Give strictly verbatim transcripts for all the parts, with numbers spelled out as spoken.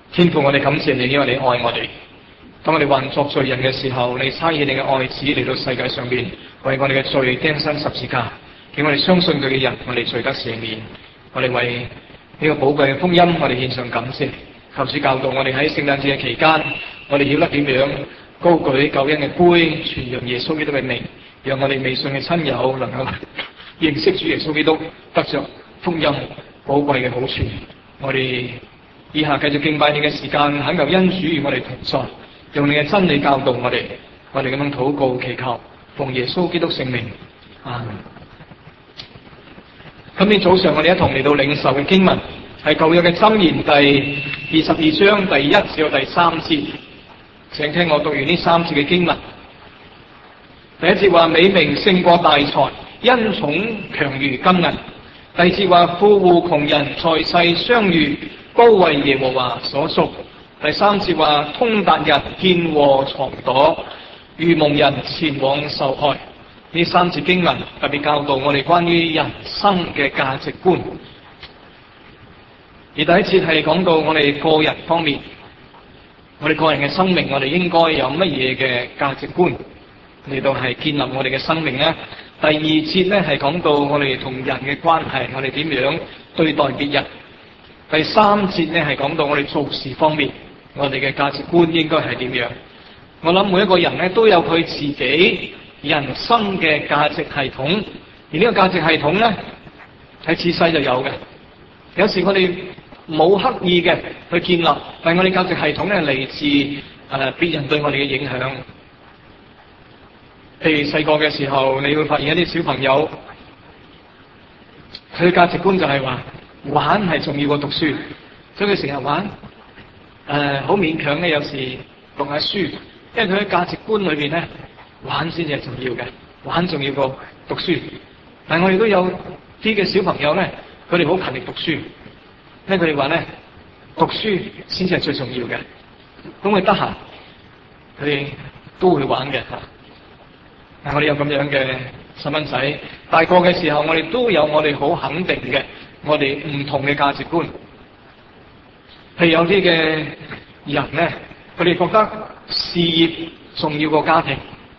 天父，我哋感謝你，因為你愛我哋。當我哋還作罪人嘅時候，你差遣你嘅愛子嚟到世界上邊，為我哋嘅罪釘身十字架，叫我哋相信佢嘅人，我哋罪得赦免。我哋為呢個寶貴嘅福音，我哋獻上感謝。求主教導我哋喺聖誕節嘅期間，我哋曉得點樣高舉救恩嘅杯，傳揚耶穌基督嘅名，讓我哋未信嘅親友能夠認識主耶穌基督，得着福音寶貴嘅好處。我哋以下繼續敬拜你嘅時間，懇求恩主與我哋同在，用你嘅真理教導我哋。我哋咁樣禱告祈求，奉耶穌基督聖名。阿門。今天早上我哋一同嚟到領受嘅經文係舊約嘅箴言第二十二章第一至到第三節，請聽我讀完呢三節嘅經文。第一節話，美名勝過大財，恩寵強如金銀。第二節話，富戶窮人在世相遇，都為耶和華所屬。第三節話，通達人見禍藏躲，愚蒙人前往受害。呢三節經文特別教導我哋關於人生嘅價值觀。而第一節係講到我哋個人方面，我哋個人嘅生命，我哋應該有乜嘢嘅價值觀嚟到係建立我哋嘅生命呢？第二節咧係講到我哋同人嘅關係，我哋點樣對待別人。第三節咧係講到我哋做事方面，我哋嘅價值觀應該係點樣。我諗每一個人咧都有佢自己人生嘅價值系統，而呢個價值系統咧喺自細就有嘅。有時我哋冇刻意嘅去建立，但係我哋價值系統咧嚟自誒別人對我哋嘅影響。譬如細個嘅時候，你會發現一啲小朋友，佢嘅價值觀就係話玩係重要過讀書，所以佢成日玩，誒好勉強咧，有時讀下書，因為佢喺價值觀裏邊咧，玩先至係重要嘅，玩重要過讀書。但係我哋都有啲嘅小朋友咧，佢哋好勤力讀書，因為佢哋話咧，讀書先至係最重要嘅。咁佢得閒，佢哋都會玩嘅吓。但我哋有咁樣嘅細蚊仔，大個嘅時候，我哋都有我哋好肯定嘅，我哋唔同嘅價值觀。譬如有啲嘅人咧，佢哋覺得事業重要過家庭，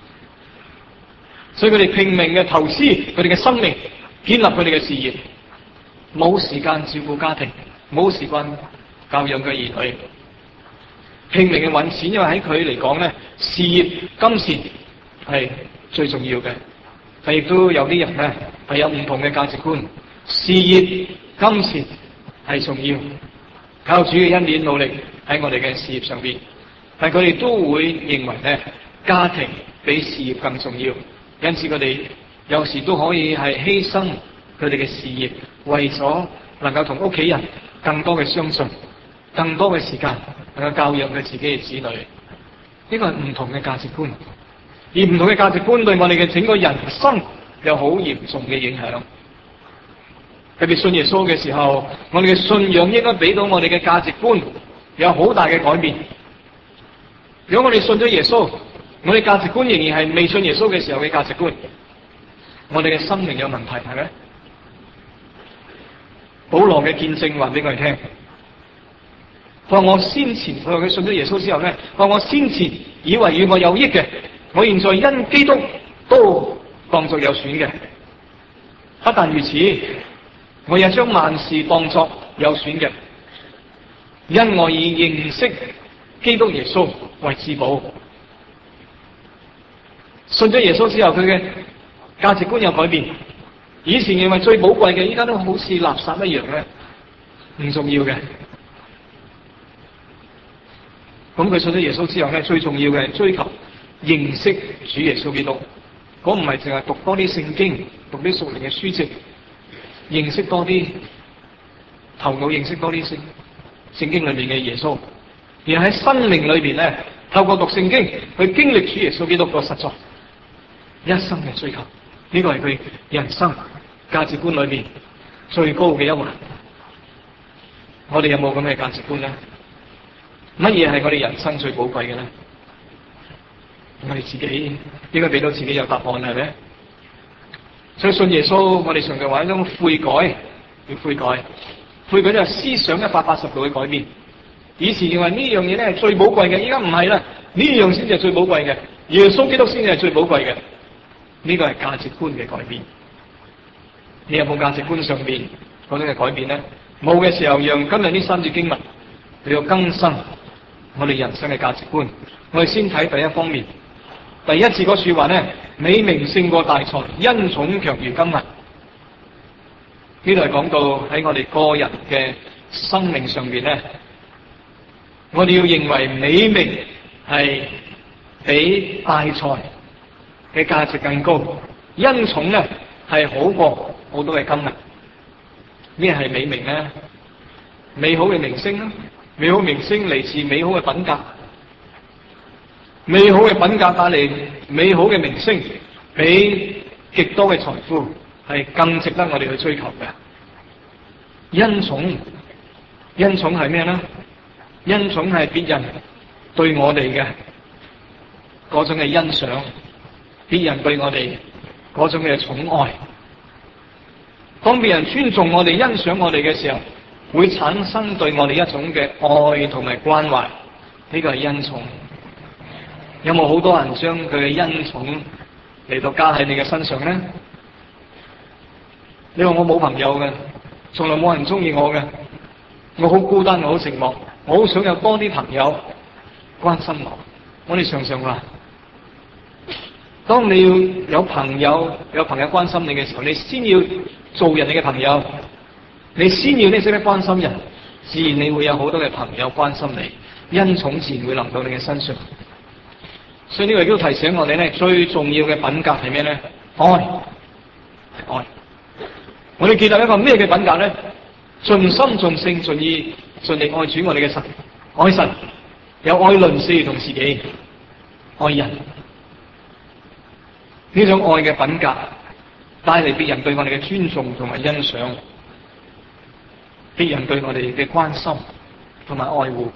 所以佢哋拼命嘅投資佢哋嘅生命，建立佢哋嘅事業，冇時間照顧家庭，冇時間教養嘅兒女，拼命嘅揾錢，因為喺佢嚟講咧，事業金錢係最重要嘅。但亦都有啲人咧係有唔同嘅價值觀，事業金錢係重要，靠主嘅恩典努力喺我哋嘅事業上邊，但係佢哋都會認為咧，家庭比事業更重要，因此佢哋有時都可以係犧牲佢哋嘅事業，為咗能夠同屋企人更多嘅相信，更多嘅時間能夠教養佢自己嘅子女。呢個係唔同嘅價值觀。而唔同嘅價值觀對我哋嘅整個人生有好嚴重嘅影響。特別信耶穌嘅時候，我哋嘅信仰應該俾到我哋嘅價值觀有好大嘅改變。如果我哋信咗耶穌，我哋價值觀仍然係未信耶穌嘅時候嘅價值觀，我哋嘅生命有問題，係咪？保羅嘅見證話俾我哋聽，佢話我先前，佢話佢信咗耶穌之後咧，佢話我先前以為與我有益嘅，我現在因基督都當作有損嘅。不但如此，我也將萬事當作有損嘅，因我以認識基督耶穌為至寶。信咗耶穌之後，佢嘅價值觀有改變。以前認為最寶貴嘅，依家都好似垃圾一樣咧，唔重要嘅。咁佢信咗耶穌之後咧，最重要嘅係追求認識主耶穌基督。嗰唔係淨係讀多啲聖經，讀啲屬靈嘅書籍，認識多啲，頭腦認識多啲聖聖經裏面嘅耶穌，而喺生命裏邊咧，透過讀聖經去經歷主耶穌基督個實在，一生嘅追求。呢個係佢人生價值觀裏邊最高嘅一環。我哋有冇咁嘅價值觀咧？乜嘢係我哋人生最寶貴嘅咧？我哋自己應該俾到自己有答案，係咪？所以信耶穌，我哋常常話一種悔改，要悔改。悔改就係思想一百八十度嘅改變。 以前認為呢樣嘢咧係最寶貴嘅，依家唔係啦，呢樣先至係最寶貴嘅，耶穌基督先至係最寶貴嘅。呢個係價值觀嘅改變。你有冇價值觀上邊嗰種嘅改變咧？冇嘅時候，讓今日呢三節經文你要更新我哋人生嘅價值觀。我哋先睇第一方面，第一節嗰說話咧，美名勝過大財，恩寵強如金銀。呢度係講到喺我哋個人嘅生命上邊咧，我哋要認為美名係比大財嘅價值更高，恩寵咧係好過好多嘅金銀。咩係美名咧？美好嘅名聲啦，美好名聲嚟自美好嘅品格，美好嘅品格帶嚟美好嘅名聲，比極多嘅財富係更值得我哋去追求嘅。恩寵，恩寵係咩咧？恩寵係別人對我哋嘅嗰種嘅欣賞，別人對我哋嗰種嘅寵愛。當別人尊重我哋、欣賞我哋嘅時候，會產生對我哋一種嘅愛同埋關懷。呢個係恩寵。有冇好多人將佢嘅恩寵嚟到加喺你嘅身上咧？你話我冇朋友嘅，從來冇人中意我嘅，我好孤單，我好寂寞，我好想有多啲朋友關心我。我哋常常話，當你要有朋友，有朋友關心你嘅時候，你先要做人哋嘅朋友，你先要你識得關心人，自然你會有好多嘅朋友關心你，恩寵自然會臨到你嘅身上。所以呢個亦都提醒我哋咧，最重要嘅品格係咩咧？愛，係愛。我哋建立一個咩嘅品格咧？盡心盡性盡意盡力愛主我哋嘅神，愛神，有愛鄰舍同自己，愛人。呢種愛嘅品格帶嚟別人對我哋嘅尊重同埋欣賞，別人對我哋嘅關心同埋愛護。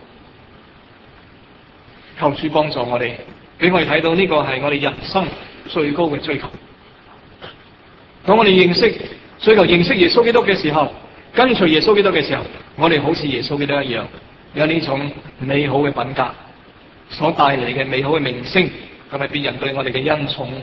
求主幫助我哋，俾我哋睇到呢個係我哋人生最高嘅追求。當我哋認識、追求認識耶穌基督嘅時候，跟隨耶穌基督嘅時候，我哋好似耶穌基督一樣，有呢種美好嘅品格所帶嚟嘅美好嘅名聲，同埋別人對我哋嘅恩寵。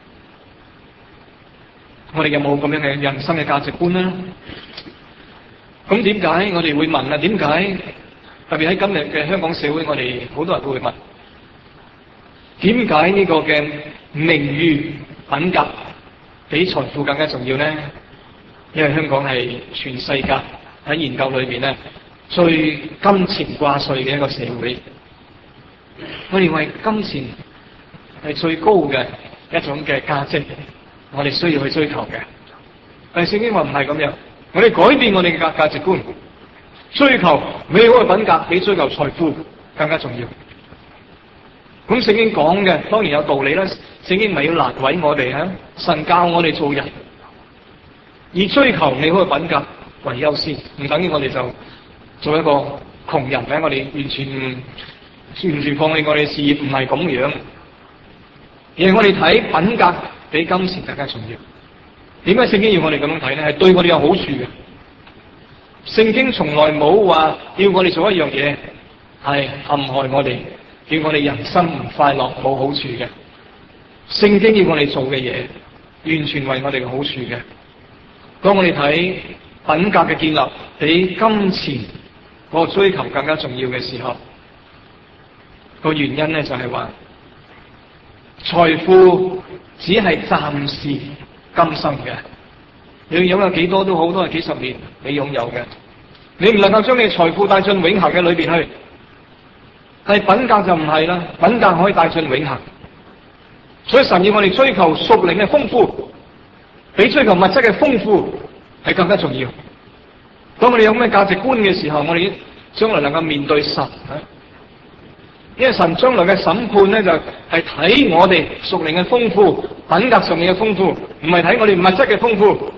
我哋有冇咁樣嘅人生嘅價值觀呢？咁點解我哋會問啊？點解特別喺今日嘅香港社會，我哋好多人都會問，點解呢個嘅名譽品格比財富更加重要呢？因為香港係全世界喺研究裏面咧最金錢掛帥嘅一個社會。我認為金錢係最高嘅一種嘅價值，我哋需要去追求嘅。但係聖經話唔係咁樣，我哋改變我哋嘅價價值觀，追求美好嘅品格比追求財富更加重要。咁聖經講嘅當然有道理啦，聖經唔係要難為我哋啊，神教我哋做人，以追求美好嘅品格為優先，唔等於我哋就做一個窮人咧。我哋完全唔完全放棄我哋嘅事業，唔係咁樣。而係我哋睇品格比金錢更加重要。點解聖經要我哋咁樣睇咧？係對我哋有好處嘅。聖經從來冇話要我哋做一樣嘢係陷害我哋，叫我哋人生唔快樂冇好處嘅。聖經要我哋做嘅嘢，完全為我哋嘅好處嘅。當我哋睇品格嘅建立比金錢嗰個追求更加重要嘅時候，個原因咧就係話，財富只係暫時今生嘅，你擁有幾多都好，都係幾十年你擁有嘅，你唔能夠將你嘅財富帶進永恆嘅裏邊去。但係品格就唔係啦，品格可以帶進永恆。所以神要我哋追求屬靈嘅豐富，比追求物質嘅豐富係更加重要。當我哋有咩價值觀嘅時候，我哋將來能夠面對神啊！因為神將來嘅審判咧，就係睇我哋屬靈嘅豐富、品格上面嘅豐富，唔係睇我哋物質嘅豐富。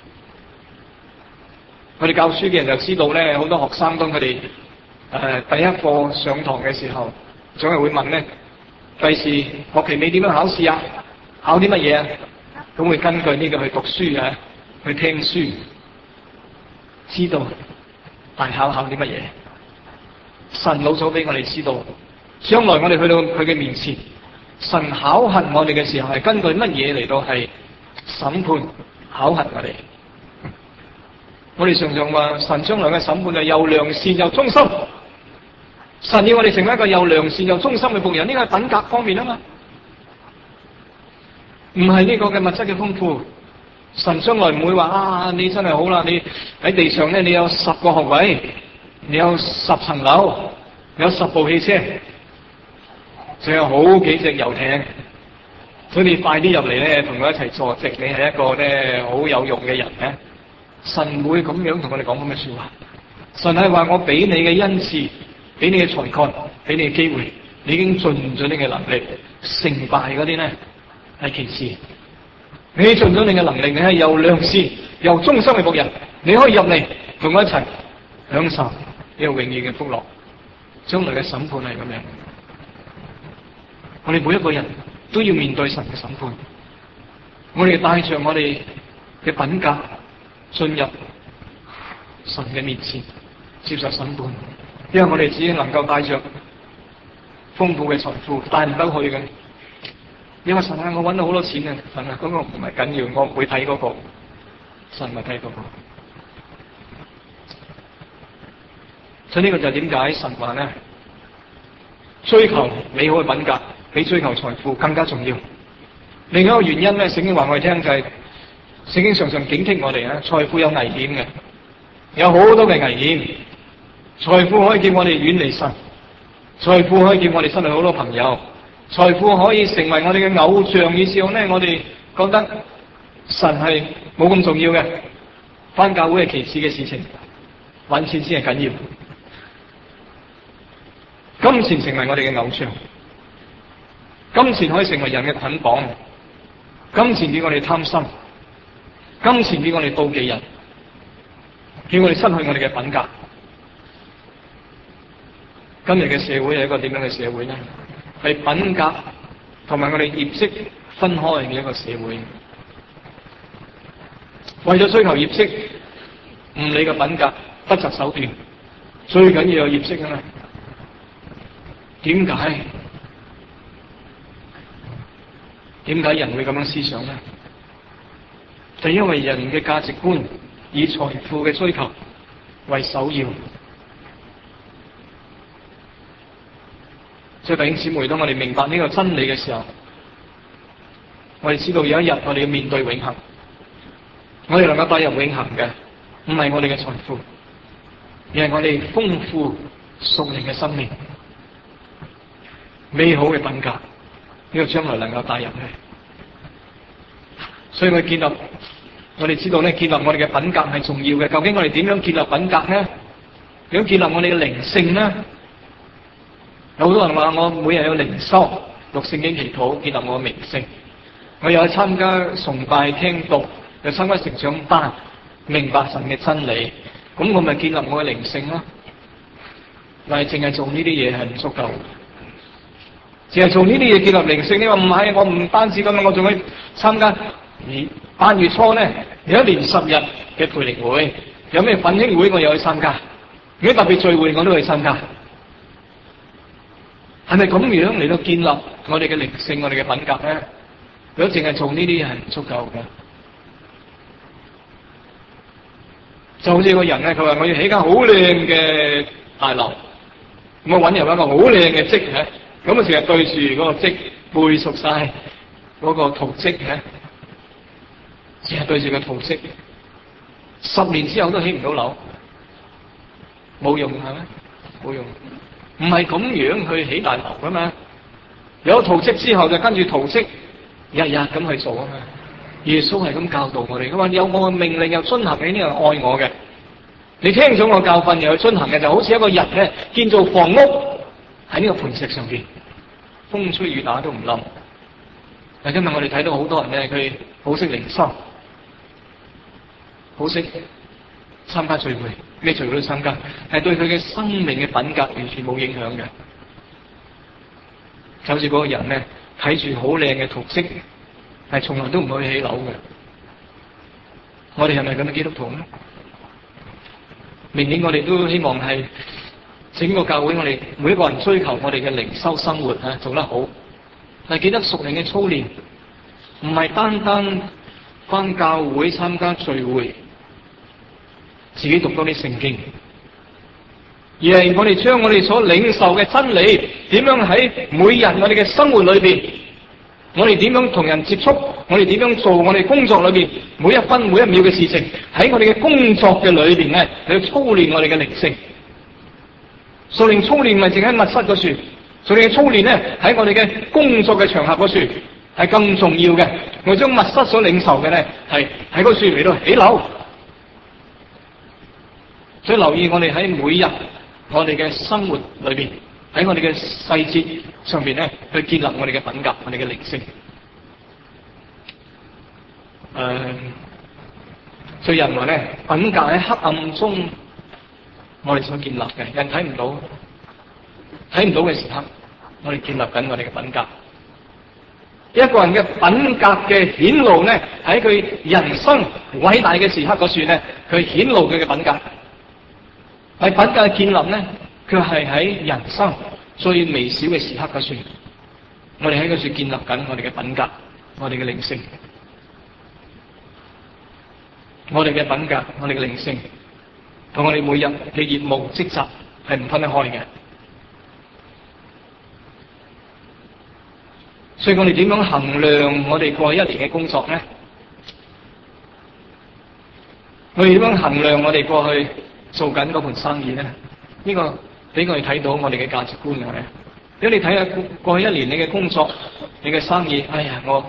我哋教書嘅人就知道咧，好多學生當佢哋誒第一課上堂嘅時候，總係會問咧，第時學期尾點樣考試啊？考啲乜嘢啊？咁會根據呢個去讀書啊，去聽書，知道大考考啲乜嘢。 神老早俾我哋知道，將來我哋去到佢嘅面前，神考核我哋嘅時候係根據乜嘢嚟到係審判考核我哋？我哋常常話神將來嘅審判係又良善又忠心，神要我哋成為一個又良善又忠心嘅僕人，呢個係品格方面啊嘛，唔係呢個嘅物質嘅豐富。神將來唔會話啊，你真係好啦，你喺地上咧，你有十個學位，你有十層樓，有十部汽車，仲有好幾隻遊艇，所以你快啲入嚟咧，同我一齊坐席，你係一個咧好有用嘅人咧。神唔會咁樣同我哋講咁嘅說話。神係話我俾你嘅恩賜，俾你嘅才幹，俾你嘅機會，你已經盡咗你嘅能力，成敗嗰啲咧係其次。你盡咗你嘅能力，你係又良善又忠心嘅僕人，你可以入嚟同我一齊享受呢個永遠嘅福樂。將來嘅審判係咁樣，我哋每一個人都要面對神嘅審判。我哋帶着我哋嘅品格進入神嘅面前接受審判，因為我哋只能夠帶着豐富嘅財富，帶唔得去嘅。你話神啊，我搵到好多錢啊！神啊，嗰個唔係緊要，我唔會睇嗰個，神咪睇嗰個。所以呢個就係點解神話咧，追求美好嘅品格比追求財富更加重要。另一個原因咧，聖經話我哋聽就係聖經常常警惕我哋啊，財富有危險嘅，有好多嘅危險。財富可以叫我哋遠離神，財富可以叫我哋失去好多朋友。財富可以成為我哋嘅偶像，以至到咧我哋覺得神係冇咁重要嘅，返教會係其次嘅事情，揾錢先係緊要。金錢成為我哋嘅偶像，金錢可以成為人嘅捆綁，金錢叫我哋貪心，金錢叫我哋妒忌人，叫我哋失去我哋嘅品格。今日嘅社會係一個點樣嘅社會呢？係品格同埋我哋業績分開嘅一個社會，為咗追求業績，唔理個品格，不擇手段，最緊要有業績啊嘛。點解？點解人會咁樣思想咧？就因為人嘅價值觀以財富嘅追求為首要。所以弟兄姊妹，當我哋明白呢個真理嘅時候，我哋知道有一日我哋要面對永恆，我哋能夠帶入永恆嘅，唔係我哋嘅財富，而係我哋豐富屬靈嘅生命、美好嘅品格，呢個將來能夠帶入去。所以我哋建立，我哋知道咧，建立我哋嘅品格係重要嘅。究竟我哋點樣建立品格咧？點樣建立我哋嘅靈性咧？有好多人話我每日有靈修、讀聖經祈禱，建立我嘅靈性。我又去參加崇拜、聽讀，又參加成長班，明白神嘅真理。咁我咪建立我嘅靈性咯。但係淨係做呢啲嘢係唔足夠，淨係做呢啲嘢建立靈性。你話唔係，我唔單止咁，我仲去參加。而八月初咧有一年十日嘅培靈會，有咩奮興會我又去參加，有啲特別聚會我都去參加。係咪咁樣嚟到建立我哋嘅靈性、我哋嘅品格咧？如果淨係做呢啲嘢係唔足夠嘅。就好似個人咧，佢話我要起間好靚嘅大樓，咁我揾入一個好靚嘅則嘅，咁啊成日對住嗰個則背熟晒嗰個圖則嘅，成日對住個圖則，十年之後都起唔到樓，冇用係咩？冇用。唔係咁樣去起大樓噶嘛，有圖則之後就跟住圖則日日咁去做啊嘛。耶穌係咁教導我哋，佢話有我嘅命令又遵行，你呢個愛我嘅，你聽咗我教訓又去遵行嘅，就好似一個人咧建造房屋喺呢個磐石上邊，風吹雨打都唔冧。但今日我哋睇到好多人咧，佢好識靈修，好識參加聚會，咩聚會都參加，係對佢嘅生命嘅品格完全冇影響嘅。就好似嗰個人咧，睇住好靚嘅圖則，係從來都唔可以起樓嘅。我哋係咪咁嘅基督徒咧？明年我哋都希望係整個教會我哋每一個人追求我哋嘅靈修生活啊做得好，但係記得屬靈嘅操練唔係單單返教會參加聚會，自己讀多啲聖經，而係我哋將我哋所領受嘅真理，點樣喺每日我哋嘅生活裏邊，我哋點樣同人接觸，我哋點樣做我哋工作裏邊每一分每一秒嘅事情，喺我哋嘅工作嘅裏邊咧，去操練我哋嘅靈性。屬靈操練唔係淨喺密室嗰處，屬靈嘅操練咧喺我哋嘅工作嘅場合嗰處係更重要嘅。我將密室所領受嘅咧係喺嗰處嚟到起樓。所以留意我哋喺每日我哋嘅生活裏邊，喺我哋嘅細節上邊咧，去建立我哋嘅品格，我哋嘅靈性。誒、呃，所以人話咧，品格喺黑暗中，我哋所建立嘅，人睇唔到，睇唔到嘅時刻，我哋建立緊我哋嘅品格。一個人嘅品格嘅顯露咧，喺佢人生偉大嘅時刻嗰處咧，佢顯露佢嘅品格。喺品格嘅建立咧，佢係喺人生最微小嘅時刻嗰處，我哋喺嗰處建立緊我哋嘅品格，我哋嘅靈性，我哋嘅品格，我哋嘅靈性，同我哋每日嘅業務職責係唔分得開嘅。所以我哋點樣衡量我哋過去一年嘅工作咧？我哋點樣衡量我哋過去做緊嗰盤生意咧？呢個俾我哋睇到我哋嘅價值觀嘅。如果你睇下過去一年你嘅工作、你嘅生意，哎呀，我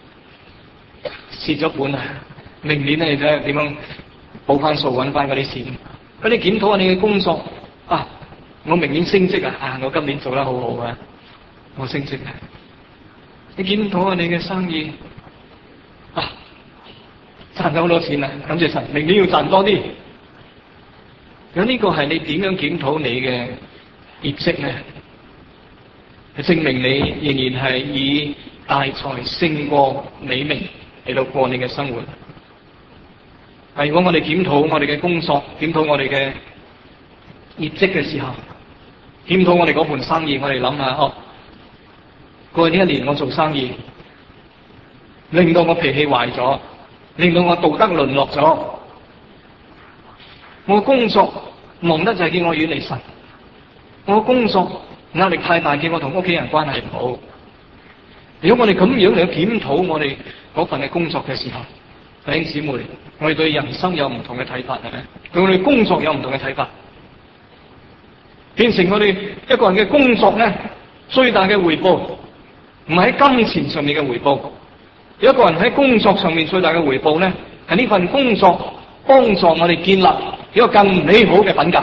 蝕咗本啊！明年咧，你睇下點樣補翻數，揾翻嗰啲錢。咁你檢討下你嘅工作啊，我明年升職啊，啊，我今年做得好好啊，我升職啊。你檢討下你嘅生意啊，賺咗好多錢啊，感謝神，明年要賺多啲。咁呢個係你點樣檢討你嘅業績咧？係證明你仍然係以大財勝過美名嚟到過你嘅生活。但如果我哋檢討我哋嘅工作，檢討我哋嘅業績嘅時候，檢討我哋嗰盤生意，我哋諗下哦，過去呢一年我做生意，令到我脾氣壞咗，令到我道德淪落咗。我工作忙得就係叫我遠離神，我工作壓力太大，叫我同屋企人關係唔好。如果我哋咁樣嚟檢討我哋嗰份嘅工作嘅時候，弟兄姊妹，我哋對人生有唔同嘅睇法係咪？對我哋工作有唔同嘅睇法，變成我哋一個人嘅工作咧，最大嘅回報唔係喺金錢上面嘅回報，有一個人喺工作上面最大嘅回報咧，係呢份工作幫助我哋建立一個更美好嘅品格。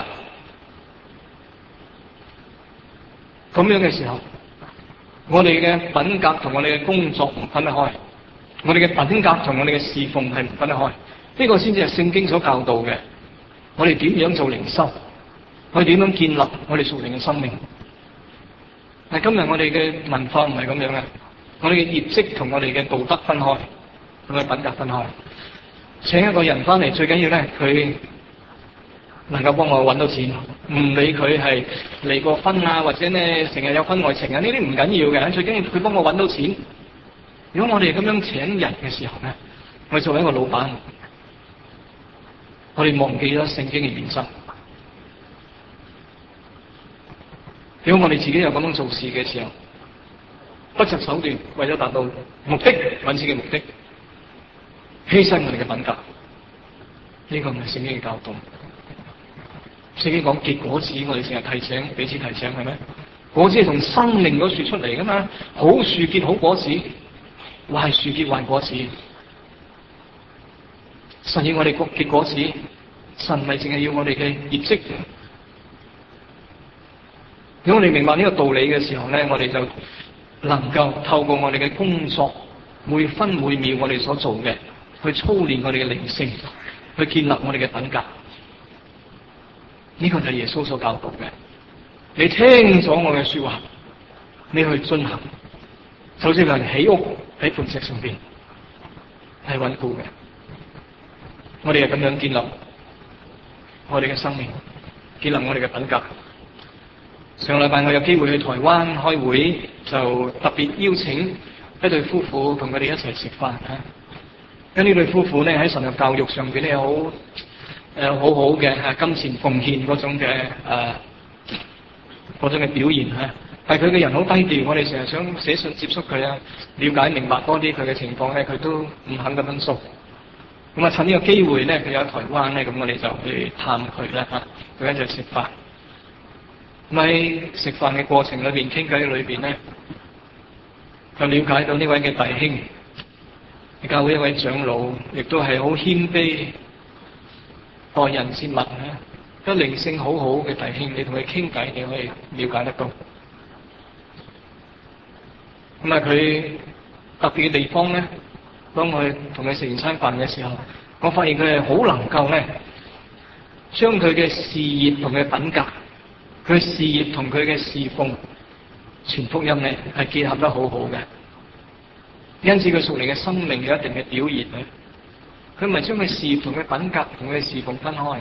咁樣嘅時候，我哋嘅品格同我哋嘅工作唔分得開，我哋嘅品格同我哋嘅侍奉係唔分得開。呢個先至係聖經所教導嘅。我哋點樣做靈修？我哋點樣建立我哋屬靈嘅生命？但今日我哋嘅文化唔係咁樣嘅，我哋嘅業績同我哋嘅道德分開，同我哋品格分開。請一個人翻嚟，最緊要咧，佢能夠幫我揾到錢，唔理佢係離過婚啊，或者咧成日有婚外情啊，呢啲唔緊要嘅，最緊要佢幫我揾到錢。如果我哋咁樣請人嘅時候咧，我哋作為一個老闆，我哋忘記咗聖經嘅原則。如果我哋自己又咁樣做事嘅時候，不擇手段為咗達到目的，揾錢嘅目的，犧牲我哋嘅品格，呢個唔係聖經嘅教導。聖經講結果子，我哋成日提醒彼此提醒係咩？果子係從生命嗰樹出嚟噶嘛，好樹結好果子，壞樹結壞果子。神要我哋結果子，神唔係淨係要我哋嘅業績。如果我哋明白呢個道理嘅時候咧，我哋就能夠透過我哋嘅工作，每分每秒我哋所做嘅，去操練我哋嘅靈性，去建立我哋嘅品格。呢個就係耶穌所教導嘅。你聽咗我嘅說話，你去進行，就似人起屋喺磐石上邊，係穩固嘅。我哋係咁樣建立我哋嘅生命，建立我哋嘅品格。 上禮拜我有機會去台灣開會，就特別邀請一對夫婦同佢哋一齊食飯啊。咁呢對夫婦咧喺神學教育上邊咧好誒、呃、好好嘅嚇金錢奉獻嗰種嘅誒嗰種嘅表現嚇。但係佢嘅人好低調，我哋成日想寫信接觸佢啊，了解明白多啲佢嘅情況咧，佢都唔肯咁樣做。咁啊，趁呢個機會咧，佢有喺台灣咧，咁我哋就去探佢啦嚇，佢一齊食飯。咁喺食飯嘅過程裏邊，傾偈裏邊咧，就了解到呢位嘅弟兄，教會一位長老，亦都係好謙卑待人接物咧，一靈性好好嘅弟兄，你同佢傾偈，你可以了解得到。咁啊，佢特別嘅地方咧，當我同佢食完餐飯嘅時候，我發現佢係好能夠咧，將佢嘅事業同佢嘅品格，佢嘅事業同佢嘅侍奉傳福音咧，係結合得好好嘅。因此佢屬靈嘅生命有一定嘅表現咧，佢唔係將佢事業同佢品格同佢侍奉分開。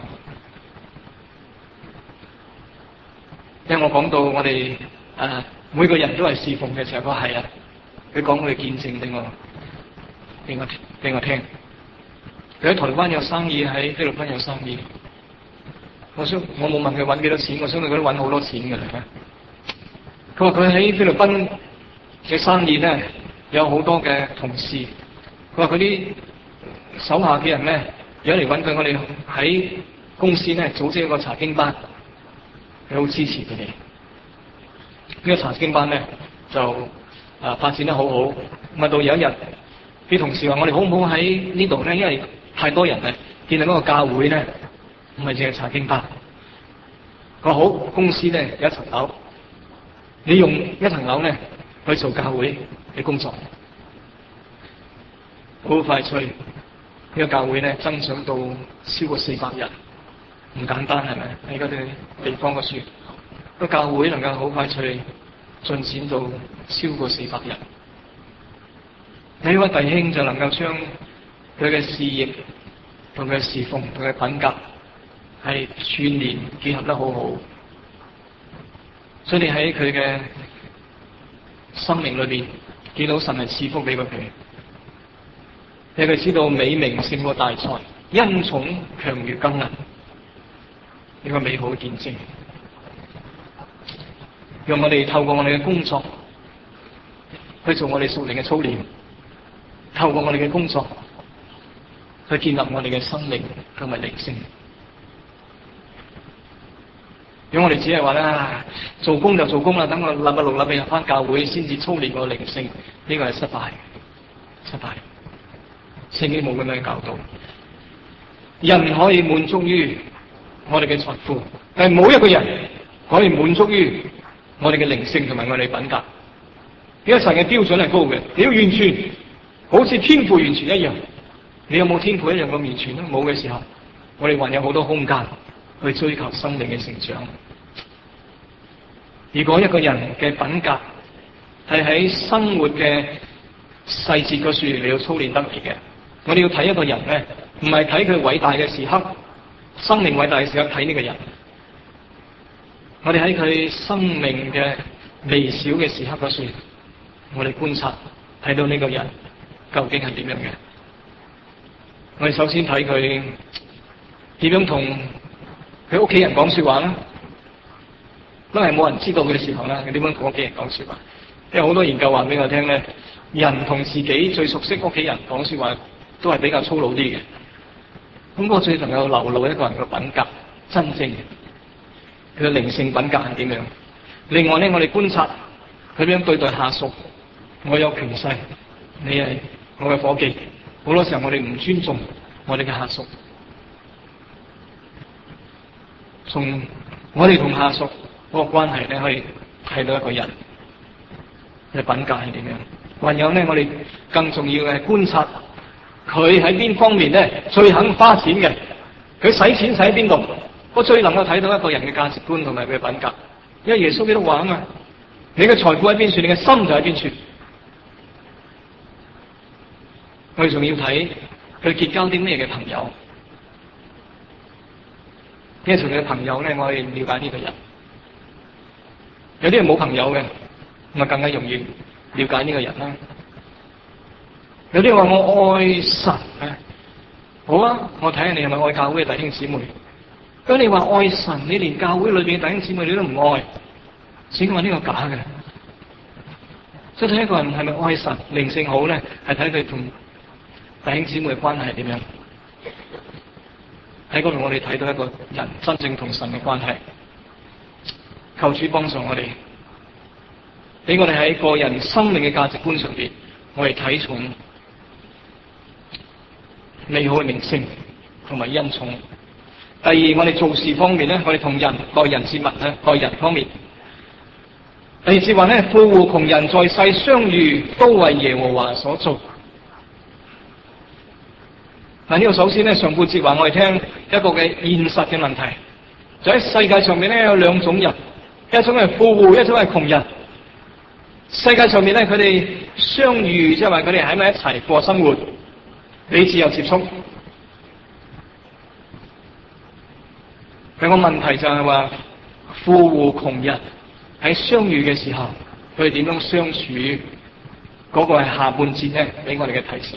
因為我講到我哋誒、呃、每個人都係侍奉嘅時候，佢係啊，佢講佢嘅見證俾我，俾我俾我聽。佢喺台灣有生意，喺菲律賓有生意。我想我冇問佢揾幾多錢，我相信佢都揾好多錢嘅嚟嘅。佢話佢喺菲律賓嘅生意咧有好多嘅同事，佢話佢啲手下嘅人咧，有嚟揾佢，我哋喺公司咧組織一個查經班。佢好支持佢哋，呢個查經班咧就啊發展得好好。咁啊到有一日，啲同事話：我哋好唔好喺呢度咧？因為太多人啊，建立嗰個教會咧，唔係淨係查經班。佢話好，公司咧有一層樓，你用一層樓咧去做教會嘅工作，好快脆。呢個教會咧增長到超過四百人。唔簡單係咪？喺嗰啲地方嘅樹，個教會能夠好快脆進展到超過四百人。呢位弟兄就能夠將佢嘅事業同佢嘅侍奉同佢嘅品格係串聯結合得好好。所以你喺佢嘅生命裏邊見到神係賜福俾佢，俾佢知道美名勝過大財，恩寵強如金銀。呢個美好嘅見證，讓我哋透過我哋嘅工作去做我哋屬靈嘅操練，透過我哋嘅工作去建立我哋嘅生命同埋靈性。如果我哋只係話咧做工就做工啦，等我禮拜六禮拜日返教會先至操練我嘅靈性，呢個係失敗，失敗。聖經冇咁樣教導，人可以滿足於我哋嘅財富，但係冇一個人可以滿足於我哋嘅靈性同埋我哋嘅品格。呢個神嘅標準係高嘅，你要完全好似天父完全一樣。你有冇天父一樣咁完全咧？冇嘅時候，我哋還有好多空間去追求生命嘅成長。如果一個人嘅品格係喺生活嘅細節嗰處你要操練得嚟嘅，我哋要睇一個人咧，唔係睇佢偉大嘅時刻。生命偉大嘅時候睇呢個人，我哋喺佢生命嘅微小嘅時刻嗰時，我哋觀察睇到呢個人究竟係點樣嘅。我哋首先睇佢點樣同佢屋企人講說話啦，都係冇人知道嘅時候啦，佢點樣同屋企人講說話？因為好多研究話俾我聽咧，人同自己最熟悉屋企人講說話，都係比較粗魯啲嘅。咁我最能夠流露一個人嘅品格，真正佢嘅靈性品格係點樣？另外咧，我哋觀察佢點樣對待下屬。我有權勢，你係我嘅夥計。好多時候我哋唔尊重我哋嘅下屬。從我哋同下屬嗰個關係咧，可以睇到一個人嘅品格係點樣。還有咧，我哋更重要嘅係觀察。佢喺邊方面咧最肯花錢嘅？佢使錢使喺邊度？我最能夠睇到一個人嘅價值觀同埋佢嘅品格。因為耶穌基督話啊嘛，你嘅財富喺邊處，你嘅心就喺邊處。我哋仲要睇佢結交啲咩嘅朋友。因為從佢嘅朋友咧，我哋了解呢個人。 有啲人冇朋友嘅，咁啊更加容易了解呢個人啦。有啲話我愛神啊，好啊，我睇下你係咪愛教會嘅弟兄姊妹。如果你話愛神，你連教會裏邊嘅弟兄姊妹你都唔愛，請問呢個假嘅。所以睇一個人係咪愛神、靈性好咧，係睇佢同弟兄姊妹嘅關係係點樣。喺嗰度我哋睇到一個人真正同神嘅關係。求主幫助我哋，俾我哋喺個人生命嘅價值觀上邊，我哋睇重美好嘅名聲同埋恩寵。第二，我哋做事方面咧，我哋同人待人事物咧，待人方面。第二節話咧，富戶窮人在世相遇，都為耶和華所做。嗱，呢個首先咧，上半節話我哋聽一個嘅現實嘅問題，就喺世界上面咧有兩種人，一種係富戶，一種係窮人。世界上面咧，佢哋相遇，即係話佢哋喺埋一齊過生活，彼此有接觸。有個問題就係話，富戶窮人喺相遇嘅時候，佢哋點樣相處？嗰個係下半節咧，俾我哋嘅提醒。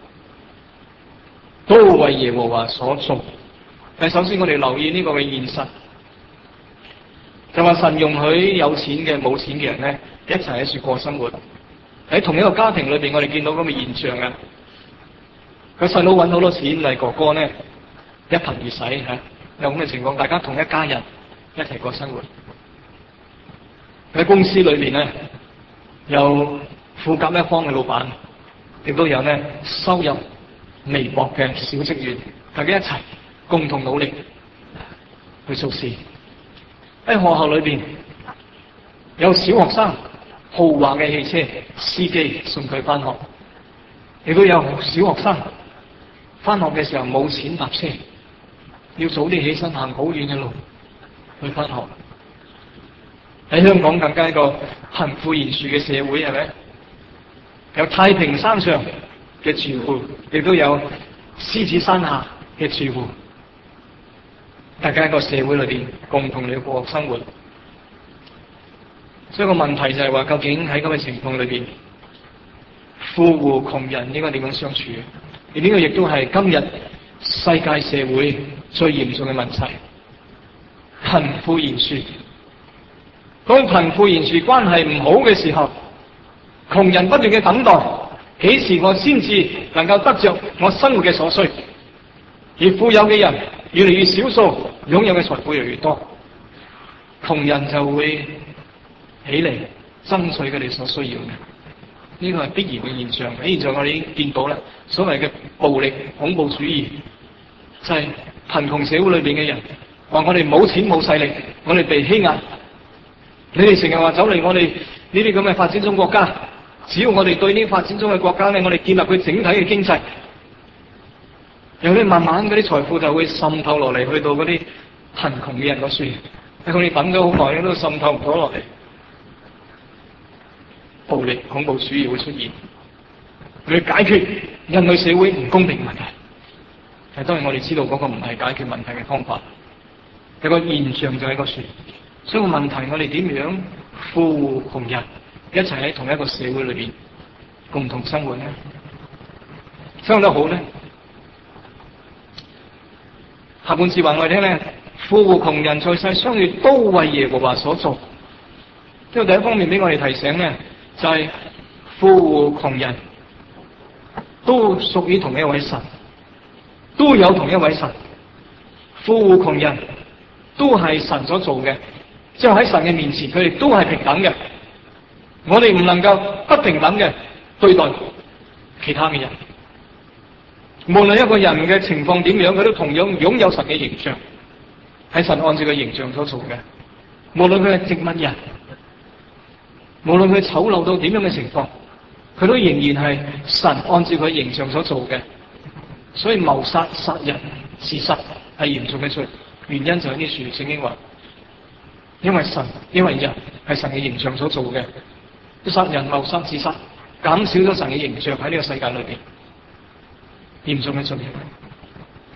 都為耶和華所做。但首先我哋留意呢個嘅現實，就話神容許有錢嘅、冇錢嘅人咧一齊喺處過生活。喺同一個家庭裏邊，我哋見到咁嘅現象啊。個細佬揾好多錢，嚟哥哥咧一貧如洗吓。有咁嘅情況，大家同一家人一齊過生活。喺公司裏邊咧，有富甲一方嘅老闆，亦都有咧收入微薄嘅小職員，大家一齊共同努力去做事。喺學校裏邊，有小學生豪華嘅汽車司機送佢翻學，亦都有小學生翻學嘅時候冇錢搭車，要早啲起身行好遠嘅路去翻學。喺香港更加一個貧富懸殊嘅社會，係咪？有太平山上嘅住戶，亦都有獅子山下嘅住戶，大家喺個社會裏邊共同嚟過生活。所以個問題就係話，究竟喺咁嘅情況裏邊，富戶窮人應該點樣相處？而呢個亦都係今日世界社會最嚴重嘅問題，貧富懸殊。當貧富懸殊關係唔好嘅時候，窮人不斷嘅等待，幾時我先至能夠得着我生活嘅所需？而富有嘅人越嚟越少數，擁有嘅財富越嚟越多，窮人就會起嚟爭取佢哋所需要嘅。呢個係必然嘅現象。喺現在我哋已經見到啦，所謂嘅暴力恐怖主義，就係貧窮社會裏邊嘅人話我哋冇錢冇勢力，我哋被欺壓。你哋成日話走嚟我哋呢啲咁嘅發展中國家，只要我哋對呢啲發展中嘅國家咧，我哋建立佢整體嘅經濟，然後咧慢慢嗰啲財富就會滲透落嚟，去到嗰啲貧窮嘅人嗰處。佢哋等咗好耐，都滲透唔到落嚟。暴力恐怖主義會出現，去解決人類社會唔公平嘅問題。但係當然我哋知道嗰個唔係解決問題嘅方法，有個現象就喺嗰處。所以個問題，我哋點樣富戶窮人一齊喺同一個社會裏邊共同生活呢？生活得好呢？下半節話我哋聽咧，富戶窮人在世相遇，都為耶和華所做。呢個第一方面俾我哋提醒咧，就係、是、富戶窮人都屬於同一位神，都有同一位神。富戶窮人都係神所做嘅。即係喺神嘅面前，佢哋都係平等嘅。我哋唔能夠不平等嘅對待其他嘅人。無論一個人嘅情況點樣，佢都同樣擁有神嘅形象，係神按照佢形象所做嘅。無論佢係植物人，無論佢醜陋到點樣嘅情況，佢都仍然係神按照佢形象所做嘅。所以謀殺、殺人、自殺係嚴重嘅罪，原因就喺呢處。聖經話。因為神，因為人係神嘅形象所做嘅，殺人、謀殺、自殺，減少咗神嘅形象喺呢個世界裏邊，嚴重嘅罪。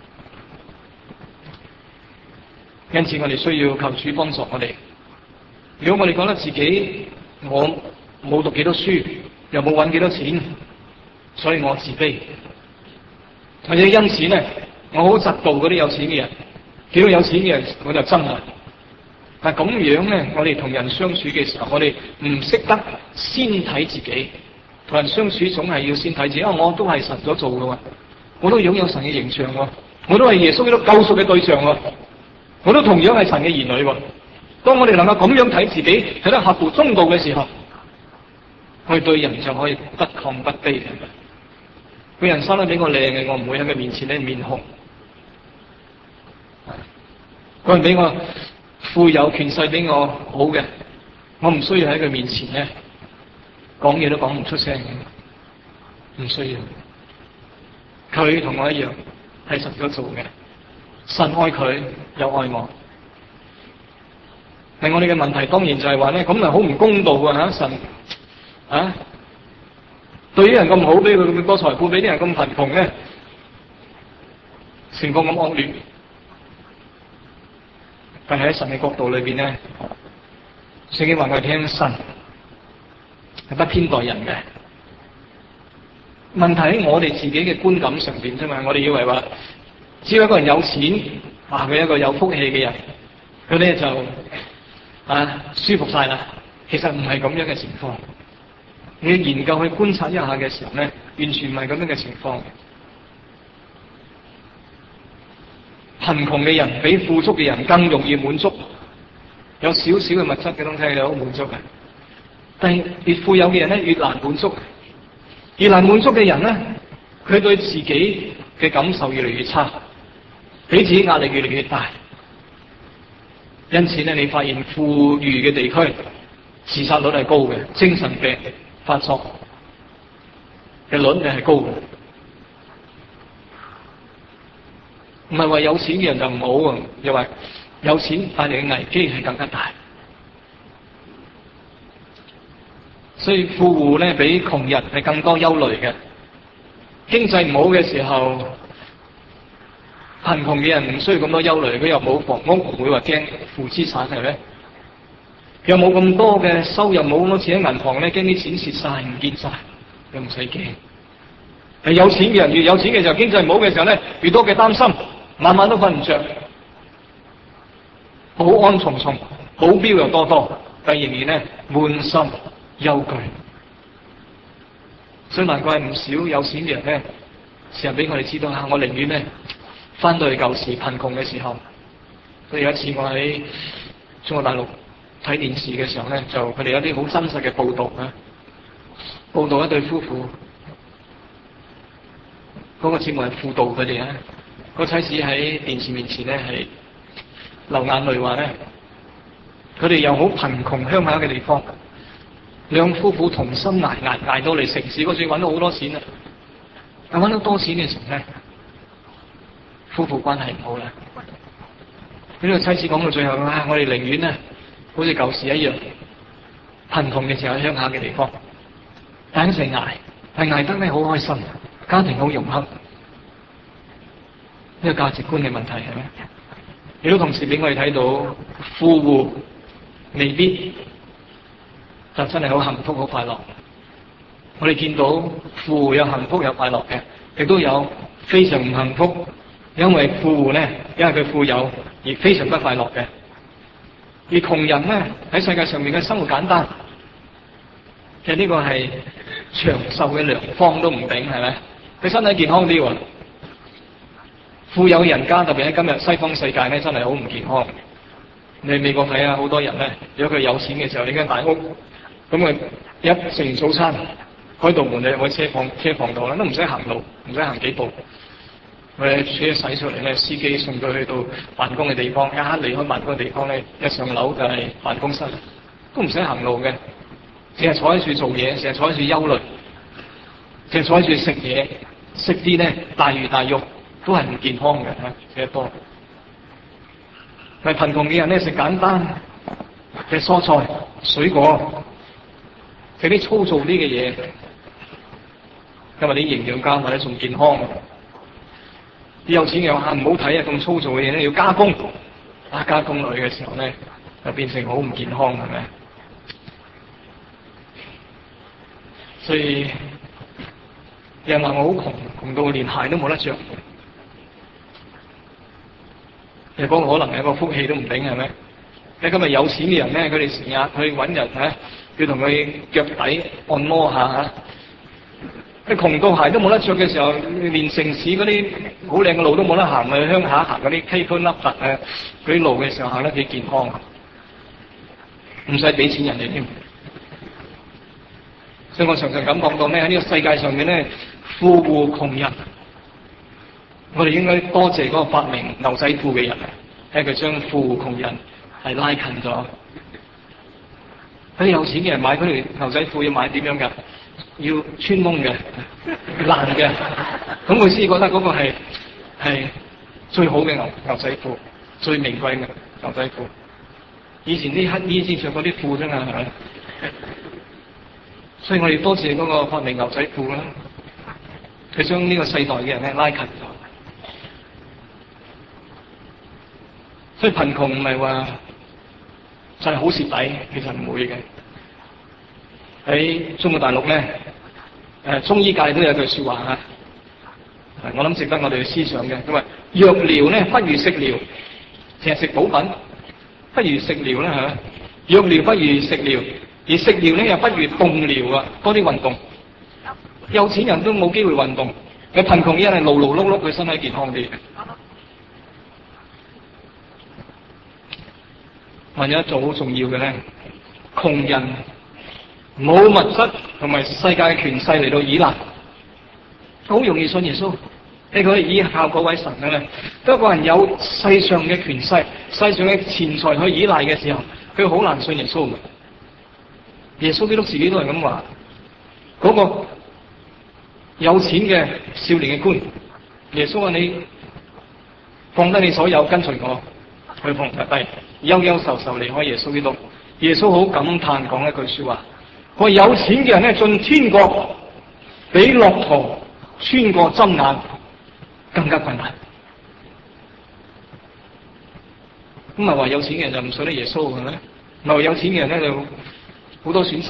因此，我哋需要求主幫助我哋， 如果我哋覺得自己我冇讀幾多書，又冇揾幾多錢，所以我自卑，或者因此咧，我好嫉妒嗰啲有錢嘅人，見到有錢嘅人我就憎啦。但係咁樣咧，我哋同人相處嘅時候，我哋唔識得先睇自己。同人相處總係要先睇自己，因為我都係神所做嘅喎，我都擁有神嘅形象喎，我都係耶穌基督救贖嘅對象喎，我都同樣係神嘅兒女喎。當我哋能夠咁樣睇自己，睇得合乎中道嘅時候，我哋對人就可以不亢不卑。佢人生得比我靚嘅，我唔會喺佢面前咧面紅。佢人比我富有權勢比我好嘅，我唔需要喺佢面前咧講嘢都講唔出聲嘅，唔需要。佢同我一樣係神所做嘅，神愛佢又愛我。但我哋嘅問題當然就係話咧，咁咪好唔公道啊！神啊，對啲人咁好，俾佢咁多財富，俾啲人咁貧窮咧，情況咁惡劣。但係喺神嘅角度裏邊咧，聖經話佢聽神係不偏待人嘅。問題喺我哋自己嘅觀感上邊啫嘛。我哋以為話，只要一個人有錢，話佢一個有福氣嘅人，佢咧就啊舒服晒啦。其實唔係咁樣嘅情況。你要研究去觀察一下嘅時候咧，完全唔係咁樣嘅情況。貧窮嘅人比富足嘅人更容易滿足，有少少嘅物質嘅東西係好滿足嘅。但係越富有嘅人咧，越難滿足。越難滿足嘅人咧，佢對自己嘅感受越嚟越差，俾自己壓力越嚟越大。因此咧，你發現富裕嘅地區自殺率係高嘅，精神病發作嘅率係高嘅。唔係話有錢嘅人就唔好啊，又話有錢帶嚟嘅危機係更加大。所以富戶咧比窮人係更多憂慮嘅。經濟唔好嘅時候，貧窮嘅人唔需要咁多憂慮，佢又冇房屋，唔會話驚負資產係咪？又冇咁多嘅收入，冇咁多錢喺銀行咧，驚啲錢蝕晒唔見晒，又唔使驚。係有錢嘅人越有錢嘅時候，經濟唔好嘅時候咧，越多嘅擔心，晚晚都瞓唔着，保安重重，保鏢又多多，但仍然咧滿心憂懼。所以難怪唔少有錢嘅人咧，成日俾我哋知道啊！我寧願咧翻到去舊時貧窮嘅時候。所以有一次我喺中國大陸睇電視嘅時候咧，就佢哋有啲好真實嘅報道啊，報道一對夫婦，嗰、那個節目係輔導佢哋啊。個妻子喺電視面前咧係流眼淚話咧，佢哋又好貧窮鄉下嘅地方。兩夫婦同心捱捱捱到嚟城市嗰處揾到好多錢啊！但揾到多錢嘅時候咧，夫婦關係唔好啦。呢個妻子講到最後啊，我哋寧願咧，好似舊時一樣，貧窮嘅時候喺鄉下嘅地方，但係一齊捱，係捱得咧好開心，家庭好融洽。呢個價值觀嘅問題係咩？亦都同時俾我哋睇到富戶未必就真係好幸福好快樂。我哋見到富戶有幸福有快樂嘅，亦都有非常唔幸福，因為富戶咧，因為佢富有而非常不快樂嘅。而窮人咧喺世界上面嘅生活簡單，其實呢個係長壽嘅良方都唔定，係咪？佢身體健康啲喎。富有嘅人家特別喺今日西方世界咧，真係好唔健康。你喺美國睇下，好多人咧，如果佢有錢嘅時候，你間大屋，咁佢一食完早餐，開道門你入去車房車房度啦，都唔使行路，唔使行幾步。佢車駛出嚟咧，司機送佢去到辦公嘅地方，一離開辦公嘅地方咧，一上樓就係辦公室，都唔使行路嘅，淨係坐喺處做嘢，淨係坐喺處憂慮，淨係坐喺處食嘢，食啲咧大魚大肉，都係唔健康嘅嚇，食得多。但係貧窮嘅人咧，食簡單嘅蔬菜、水果，食啲粗糙啲嘅嘢，因為啲營養加或者仲健康。啲有錢嘅話唔好睇啊，咁粗糙嘅嘢咧要加工，啊加工落去嘅時候咧， 就變成好唔健康，係咪？所以有人話我好窮，窮到連鞋都冇得着。你講可能係一個福氣都唔定，係咪？你今日有錢嘅人咧，佢哋成日去揾人嚇，要同佢腳底按摩下嚇。你窮到鞋都冇得着嘅時候，連城市嗰啲好靚嘅路都冇得行，去鄉下行嗰啲崎嶇凹凸啊嗰啲路嘅時候，行得幾健康，唔使俾錢人哋添。所以我常常感覺到咧，喺呢個世界上面咧，富戶窮人，我哋應該多謝嗰個發明牛仔褲嘅人，睇佢將富戶窮人係拉近咗。嗰啲有錢嘅人買嗰條牛仔褲要買點樣㗎？要穿窿嘅、爛嘅，咁佢先覺得嗰個係係最好嘅牛牛仔褲，最名貴嘅牛仔褲。以前啲乞衣先着嗰啲褲啫嘛，係咪？所以我哋多謝嗰個發明牛仔褲啦，佢將呢個世代嘅人咧拉近咗。所以貧窮唔係話就係好蝕底，其實唔會嘅。喺中國大陸咧，誒中醫界都有句説話嚇，我諗值得我哋去思想嘅。佢話藥療咧不如食療，淨係食補品，不如食療啦嚇。藥療不如食療，而食療咧又不如動療啊，多啲運動。有錢人都冇機會運動，佢貧窮人係勞勞碌碌，佢身體健康啲。還有一組好重要嘅咧，窮人冇物質同埋世界嘅權勢嚟到依賴，好容易信耶穌。你可以依靠嗰位神嘅咧。當一個人有世上嘅權勢、世上嘅錢財去依賴嘅時候，佢好難信耶穌嘅。耶穌基督自己都係咁話，嗰、那個有錢嘅少年嘅官，耶穌話你放低你所有跟隨我，佢放低，憂憂愁愁離開耶穌基督。耶穌好感嘆講一句說話。我有錢嘅人咧進天國，比駱駝穿過針眼更加困難。咁咪話有錢嘅人就唔信得耶穌係咪？咪話有錢嘅人咧就好多損失，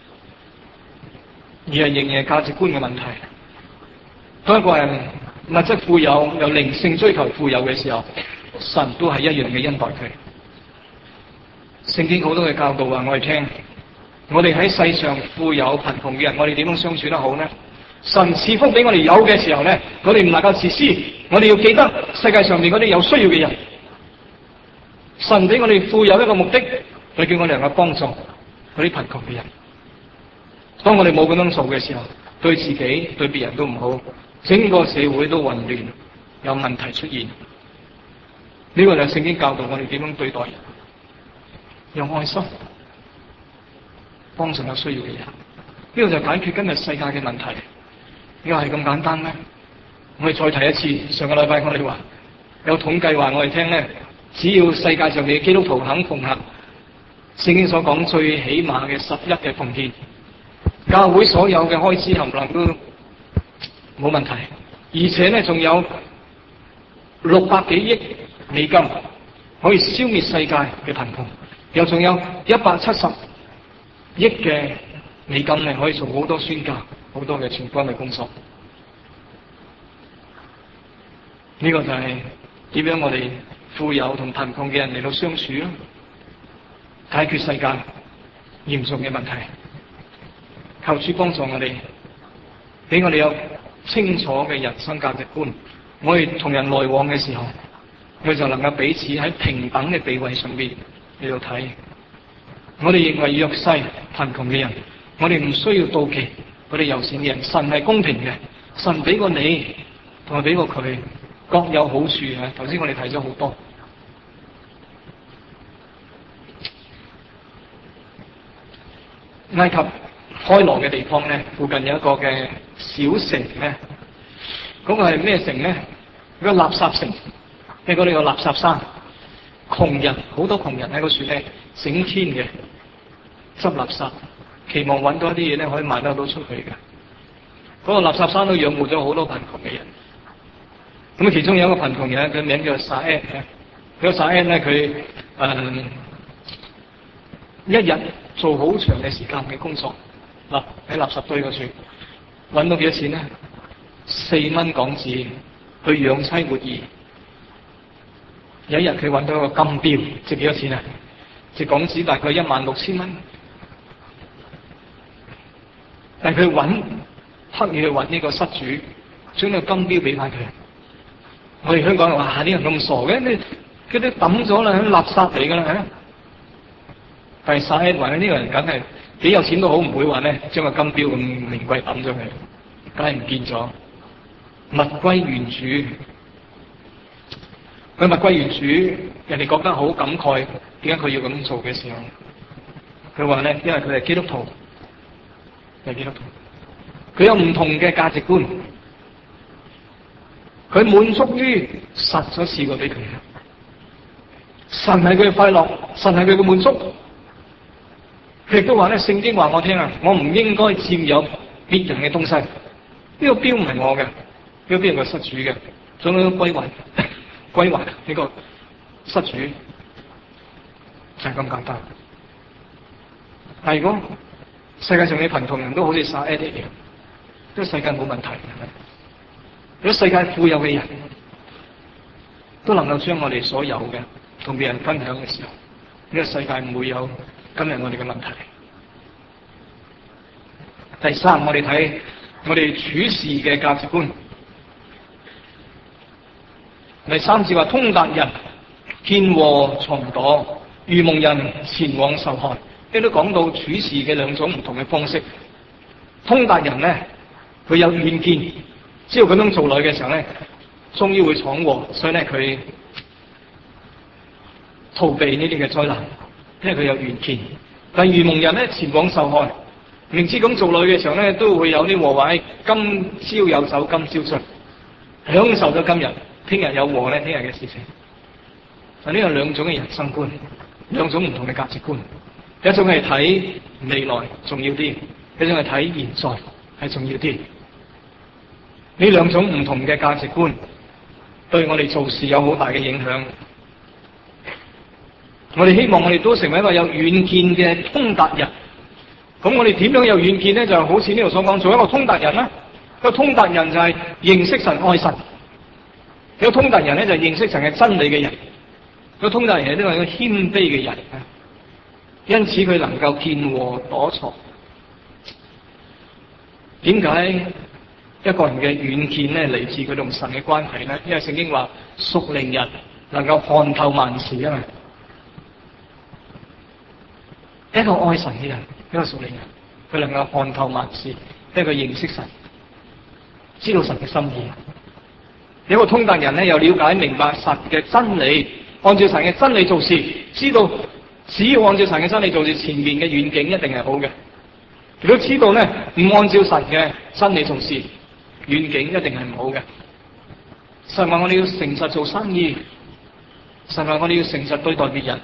而係仍然係價值觀嘅問題。當一個人物質富有，有靈性追求富有嘅時候，神都係一樣嘅恩待佢。聖經好多嘅教導話我哋聽。我哋喺世上富有貧窮嘅人，我哋點樣相處得好呢？神賜福俾我哋有嘅時候咧，我哋唔能夠自私，我哋要記得世界上面嗰啲有需要嘅人。神俾我哋富有一個目的，佢叫我哋能夠幫助嗰啲貧窮嘅人。當我哋冇咁樣做嘅時候，對自己對別人都唔好，整個社會都混亂，有問題出現。呢個就係聖經教導我哋點樣對待人，用愛心幫助有需要嘅人，呢個就解決今日世界嘅問題。呢個係咁簡單咩？我哋再提一次，上個禮拜我哋話有統計話我哋聽咧，只要世界上嘅基督徒肯奉行聖經所講最起碼嘅十一嘅奉獻，教會所有嘅開支冚唪唥都冇問題，而且咧仲有六百幾億美金可以消滅世界嘅貧窮，又仲有一百七十億嘅美金咧，可以做好多宣教、好多嘅傳福音嘅工作。呢、這個就係點樣我哋富有同貧窮嘅人嚟到相處咯，解決世界嚴重嘅問題。求主幫助我哋，俾我哋有清楚嘅人生價值觀。我哋同人來往嘅時候，佢就能夠彼此喺平等嘅地位上邊嚟到睇。我哋認為弱勢貧窮嘅人，我哋唔需要妒忌我哋有錢嘅人。神係公平嘅，神俾過你同埋俾過佢，各有好處啊！頭先我哋提咗好多。埃及開羅嘅地方咧，附近有一個嘅小城咧，嗰、那個係咩城咧？一個垃圾城，喺嗰度有垃圾山，窮人好多窮人喺嗰處咧，整天嘅執垃圾，期望揾到一啲嘢咧可以賣得到出去嘅。嗰、那個垃圾山都養活咗好多貧窮嘅人。咁啊，其中有一個貧窮人，佢名叫撒埃嘅。嗰個撒埃咧，佢誒一日做好長嘅時間嘅工作，嗱喺垃圾堆嗰處揾到幾多錢咧？四蚊港紙去養妻活兒。有一日佢揾到一個金錶，值幾多錢啊？值港紙大概一萬六千蚊。但係佢揾刻意去揾呢個失主，將呢個金錶俾翻佢。我哋香港人話：呢、啊、人咁傻嘅，你佢都抌咗啦，垃圾嚟噶啦。但係撒一話呢個人梗係幾有錢都好，唔會話咧將個金錶咁名貴抌咗佢，梗係唔見咗，物歸原主。佢物歸原主，人哋覺得好感慨，點解佢要咁做嘅時候，佢話咧，因為佢係基督徒，係基督徒，佢有唔同嘅價值觀，佢滿足於神所賜過俾佢，神係佢嘅快樂，神係佢嘅滿足。佢亦都話咧，聖經話我聽啊，我唔應該佔有別人嘅東西，呢、這個錶唔係我嘅，呢、這個錶係個失主嘅，將佢歸還。歸還呢個失主就係咁簡單。但係如果世界上嘅貧窮人都好似撒 Eddie 一樣，呢個世界冇問題。如果世界富有嘅人都能夠將我哋所有嘅同別人分享嘅時候，呢個世界唔會有今日我哋嘅問題。第三，我哋睇我哋處事嘅價值觀。第三節話，通達人見禍藏躲，愚蒙人前往受害。呢都講到處事嘅兩種唔同嘅方式。通達人咧，佢有遠見，知道咁樣做落去嘅時候咧，終於會闖禍，所以咧佢逃避呢啲嘅災難，因為佢有遠見。但係愚蒙人咧，前往受害，明知咁做落去嘅時候咧，都會有啲禍患。今朝有酒今朝醉，享受咗今日。聽日有禍咧，聽日嘅事情。嗱，呢個兩種嘅人生觀，兩種唔同嘅價值觀。一種係睇未來重要啲，一種係睇現在係重要啲。呢兩種唔同嘅價值觀，對我哋做事有好大嘅影響。我哋希望我哋都成為一個有遠見嘅通達人。咁我哋點樣有遠見咧？就好似呢度所講，做一個通達人啦。一個通達人就係認識神、愛神。一個通達人咧就係認識神嘅真理嘅人，一個通達人咧都係一個謙卑嘅人，因此佢能夠見禍躲藏。點解一個人嘅遠見咧嚟自佢同神嘅關係咧？因為聖經話屬靈人能夠看透萬事啊嘛。一個愛神嘅人，一個屬靈人，佢能夠看透萬事，一個認識神，知道神嘅心意。一個通達人咧，又了解明白神嘅真理，按照神嘅真理做事，知道只要按照神嘅真理做事，前面嘅遠景一定係好嘅。如果知道咧唔按照神嘅真理做事，遠景一定係唔好嘅。神話我哋要誠實做生意，神話我哋要誠實對待別人。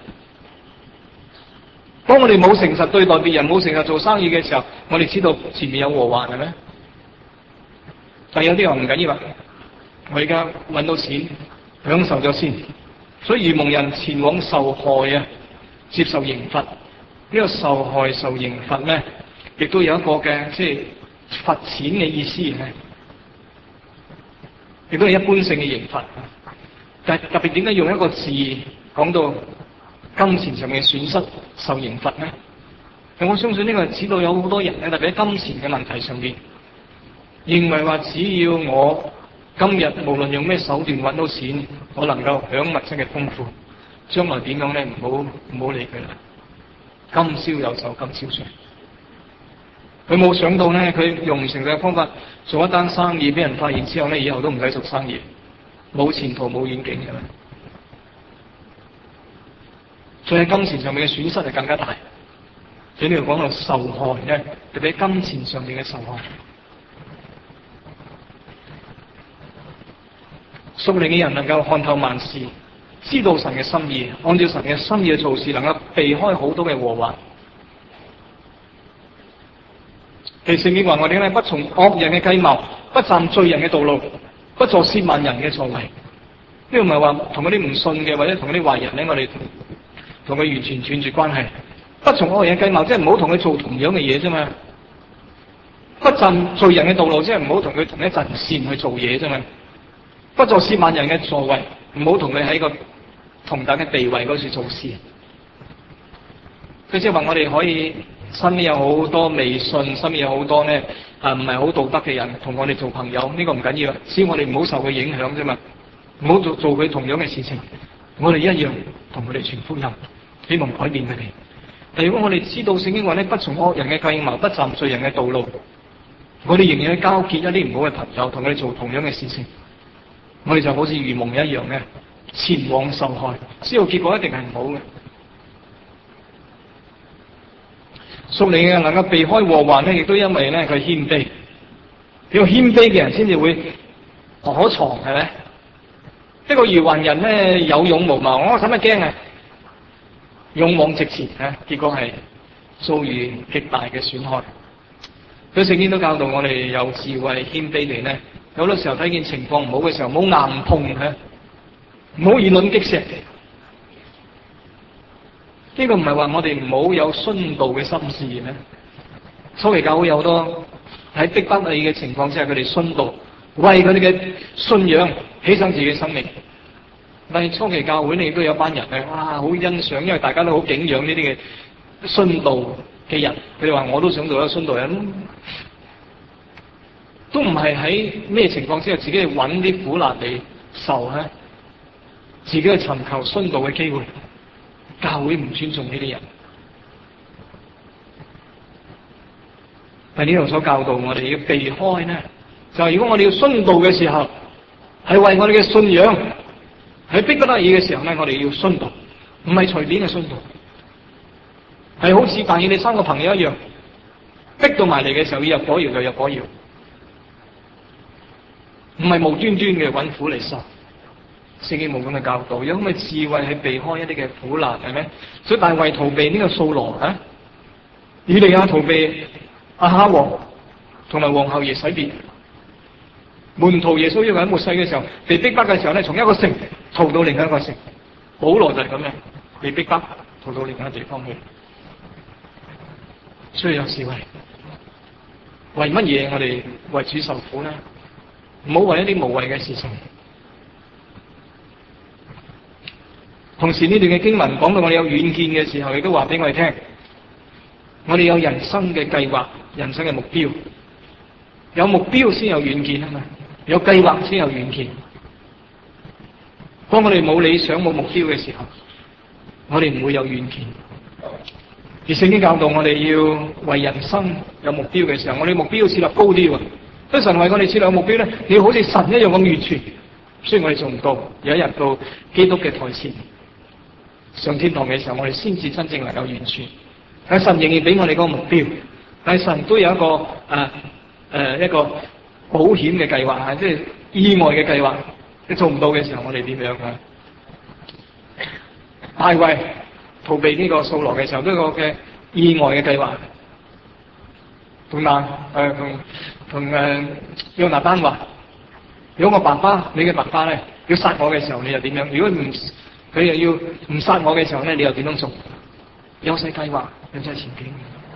當我哋冇誠實對待別人，冇誠實做生意嘅時候，我哋知道前面有禍患係咩？但係有啲人唔緊要啊。我而家揾到錢，享受咗先，所以愚蒙人前往受害啊，接受刑罰。呢、這個受害受刑罰咧，亦都有一個嘅即係罰錢嘅意思咧，亦都係一般性嘅刑罰。但係特別點解用一個字講到金錢上面嘅損失受刑罰咧？我相信呢個係指到有好多人咧，特別喺金錢嘅問題上邊，認為話只要我今日無論用咩手段揾到錢，我能夠享物質嘅豐富，將來點樣咧？唔好唔好理佢啦。今朝有酒今朝醉。佢冇想到咧，佢用唔成嘅方法做一單生意，俾人發現之後咧，以後都唔使做生意，冇前途冇遠景嘅。所以喺金錢上面嘅損失係更加大。所以呢度講到受害咧，特別喺金錢上面嘅受害。屬靈嘅人能夠看透萬事，知道神嘅心意，按照神嘅心意去做事，能夠避開好多嘅禍患。其實聖經話我哋咧，不從惡人嘅計謀，不站罪人嘅道路，不坐褻慢人嘅座位。呢個唔係話同嗰啲唔信嘅或者同嗰啲壞人咧，我哋同佢完全斷絕關係。 不從惡人嘅計謀，即係唔好同佢做同樣嘅嘢啫嘛。不站罪人嘅道路，即係唔好同佢同一陣線去做嘢啫嘛。不坐褻慢人嘅座位，唔好同佢喺個同等嘅地位嗰處做事。佢即係話我哋可以身邊有好多未信，身邊有好多咧啊唔係好道德嘅人同我哋做朋友，呢個唔緊要，只要我哋唔好受佢影響啫嘛，唔好做做佢同樣嘅事情，我哋一樣同佢哋傳福音，希望改變佢哋。但如果我哋知道聖經話咧，不從惡人嘅計謀，不站罪人嘅道路，我哋仍然去交結一啲唔好嘅朋友，同佢哋做同樣嘅事情，我哋就好似愚蒙一樣嘅前往受害，知道結果一定係唔好嘅。屬靈嘅能夠避開禍患咧，亦都因為咧佢謙卑。呢個謙卑嘅人先至會可藏，係咪？一個愚頑人咧有勇無謀，我使乜驚啊？勇往直前啊，結果係遭遇極大嘅損害。佢聖經都教導我哋有智慧謙卑嚟咧，有好多時候睇見情況唔好嘅時候，唔好硬碰嘅，唔好以卵擊石。呢個唔係話我哋唔好有殉道嘅心思咩？初期教會有好多喺逼不利嘅情況之下，佢哋殉道，為佢哋嘅信仰犧牲自己嘅生命。但係初期教會你亦都有班人係哇好欣賞，因為大家都好敬仰呢啲嘅殉道嘅人。佢哋話我都想做一個殉道人，都唔係喺咩情況之下自己去揾啲苦難嚟受咧，自己去尋求殉道嘅機會。教會唔尊重呢啲人，但呢度所教導我哋要避開呢，就係如果我哋要殉道嘅時候，係為我哋嘅信仰，喺逼不得已嘅時候咧，我哋要殉道，唔係隨便嘅殉道，係好似但以理三個朋友一樣，逼到埋嚟嘅時候要入火窯就入火窯，唔係無端端嘅揾苦嚟受。聖經冇咁嘅教導，有咁嘅智慧去避開一啲嘅苦難，係咪？所以大衛逃避呢個掃羅啊，以利亞逃避亞哈王同埋皇后耶洗別，門徒耶穌要喺末世嘅時候被逼迫嘅時候咧，從一個城逃到另一個城。保羅就係咁樣被逼迫逃到另一個地方去。所以有智慧，為乜嘢我哋為主受苦咧？唔好為一啲無謂嘅事情。同時呢段嘅經文講到我哋有遠見嘅時候，亦都話俾我哋聽，我哋有人生嘅計劃、人生嘅目標，有目標先有遠見啊嘛，有計劃先有遠見。當我哋冇理想、冇目標嘅時候，我哋唔會有遠見。而聖經教導我哋要為人生有目標嘅時候，我哋目標要設立高啲喎。所以神為我哋設立目標咧，你要好似神一樣咁完全。雖然我哋做唔到，有一日到基督嘅台前上天堂嘅時候，我哋先至真正能夠完全。但神仍然俾我哋嗰個目標，但係神都有一個誒誒、呃呃、一個保險嘅計劃啊，即係意外嘅計劃。你做唔到嘅時候，我哋點樣啊？大衛逃避呢個掃羅嘅時候，都有個嘅意外嘅計劃。同拿誒同同誒約拿單話：如果我爸爸，你嘅爸爸咧要殺我嘅時候，你又點樣？如果唔佢又要唔殺我嘅時候咧，你又點樣做？有晒計劃，有晒前景。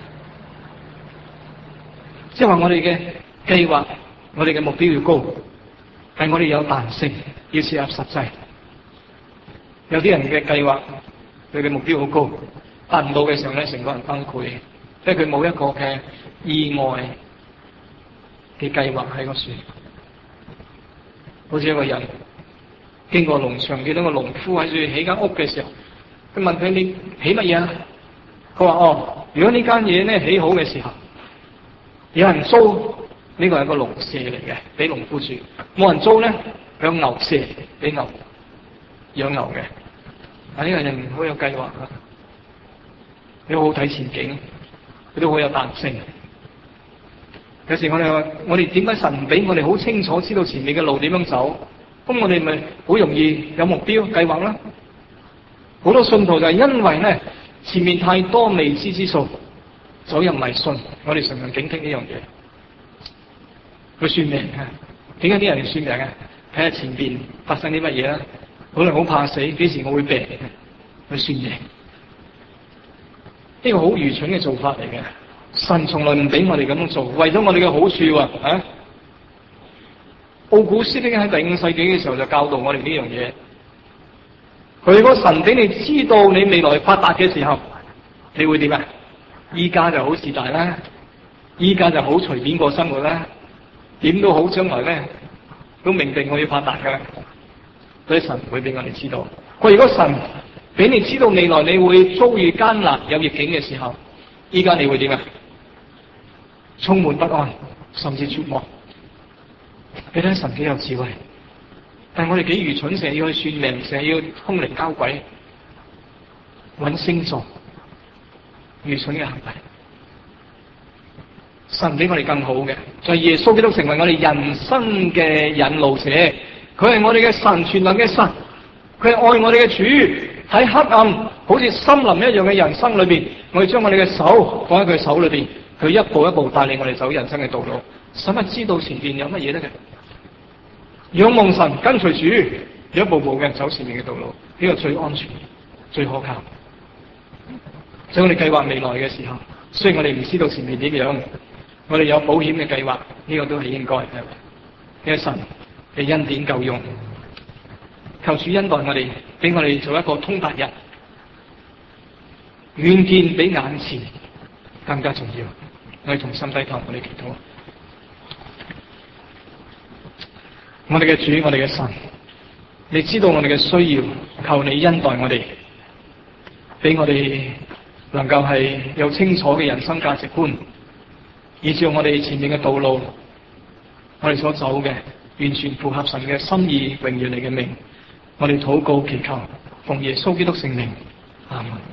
即係話我哋嘅計劃，我哋嘅目標要高，但我哋有彈性，要切合實際。有啲人嘅計劃，佢嘅目標好高，達唔到嘅時候咧，成個人崩潰，即係佢冇一個嘅意外嘅計劃喺個樹。好似一個人經過農場，見到個農夫喺度起間屋嘅時候，佢問佢：你起乜嘢啊？佢話：哦，如果呢間嘢咧起好嘅時候，有人租，呢個係個農舍嚟嘅，俾農夫住；冇人租咧，有牛舍俾牛養牛嘅。啊，呢個人好有計劃啊，你好好睇前景，佢都好有彈性。有時我哋話，我哋點解神唔俾我哋好清楚知道前面嘅路點樣走？咁我哋咪好容易有目標計劃啦。好多信徒就係因為咧前面太多未知之數，走入迷信。我哋常常警惕呢樣嘢。佢算命啊？點解啲人要算命啊？睇下前邊發生啲乜嘢啦。可能好怕死，幾時我會病？佢算命。 呢個好愚蠢嘅做法嚟嘅。神從來唔俾我哋咁樣做，為咗我哋嘅好處喎啊！奧古斯丁喺第五世紀嘅時候就教導我哋呢樣嘢。佢個神俾你知道你未來發達嘅時候，你會點啊？依家就好自大啦，依家就好隨便過生活啦，點都好，將來咧都命定我要發達噶啦。所以神唔會俾我哋知道。佢如果神俾你知道未來你會遭遇艱難有逆境嘅時候，依家你會點啊？充滿不安，甚至絕望。你睇神幾有智慧，但係我哋幾愚蠢，成日要去算命，成日要通靈交鬼，揾星座，愚蠢嘅行為。神比我哋更好嘅，就係耶穌基督成為我哋人生嘅引路者。佢係我哋嘅神，全能嘅神，佢係愛我哋嘅主。喺黑暗好似森林一樣嘅人生裏邊，我哋將我哋嘅手放喺佢手裏邊，佢一步一步帶領我哋走人生嘅道路。使乜知道前邊有乜嘢得嘅？仰望神，跟隨主，一步步嘅走前面嘅道路，呢個最安全、最可靠。所以我哋計劃未來嘅時候，雖然我哋唔知道前面點樣，我哋有保險嘅計劃，呢個都係應該嘅。因為神嘅恩典夠用，求主恩待我哋，俾我哋做一個通達人，遠見比眼前更加重要。我哋同心低頭，我哋祈禱。我哋嘅主，我哋嘅神，你知道我哋嘅需要，求你恩待我哋，俾我哋能夠係有清楚嘅人生價值觀，以至我哋前面嘅道路，我哋所走嘅完全符合神嘅心意，榮耀你嘅名。我哋禱告祈求，奉耶穌基督聖名，阿門。